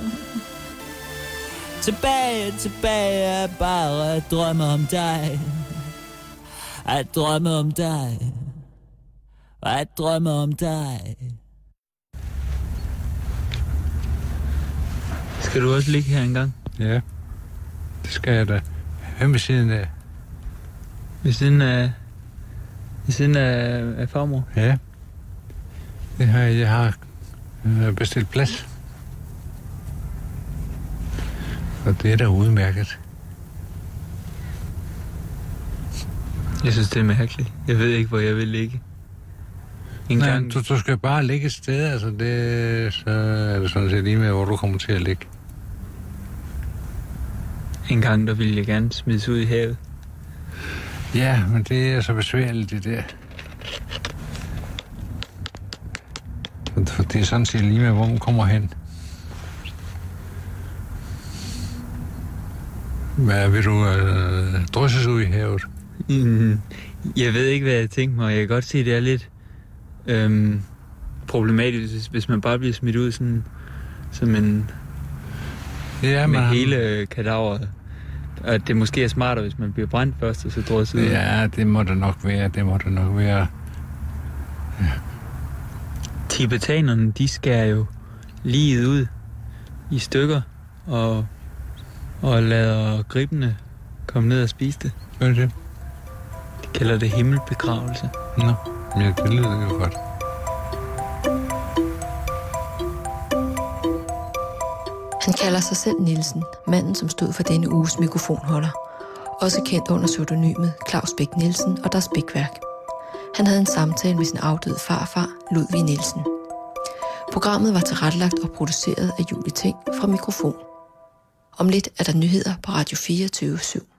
Tilbage, tilbage, bare drømme om dig. At drømme om dig. At drømme om dig. Skal du også ligge her engang? Ja, det skal jeg da. Hvem ved siden af? Ved siden af... Ved siden af, af farmor? Ja. Det har jeg, jeg har bestilt plads. Og det er da udmærket. Jeg synes, det er mærkeligt. Jeg ved ikke, hvor jeg vil ligge. En Nej, gang... du, du skal bare ligge et sted, altså det, så er det sådan set lige med, hvor du kommer til at ligge. En gang, der ville jeg gerne smides ud i havet. Ja, men det er så besværligt, det der. For det er sådan set lige med, hvor man kommer hen. Hvad vil du øh, drysses ud i havet? Mm, jeg ved ikke, hvad jeg tænker mig. Jeg kan godt se, at det er lidt øhm, problematisk, hvis man bare bliver smidt ud sådan, som en... Ja, med man... hele kadaveret. Og det måske er smartere, hvis man bliver brændt først, og så drysset ud. Ja, det må det nok være. Det må det nok være. Ja. Tibetanerne, de skærer jo liget ud i stykker, og, og lader gribene komme ned og spise det. Hvad er det? De kalder det himmelbegravelse. Nå, ja, det lyder jo godt. Han kalder sig selv Nielsen, manden som stod for denne uges mikrofonholder. Også kendt under pseudonymet Claus Bech Nielsen og deres Bækværk. Han havde en samtale med sin afdøde farfar, Ludvig Nielsen. Programmet var tilrettelagt og produceret af Julie Ting fra Mikrofon. Om lidt er der nyheder på Radio fireogtyve syv.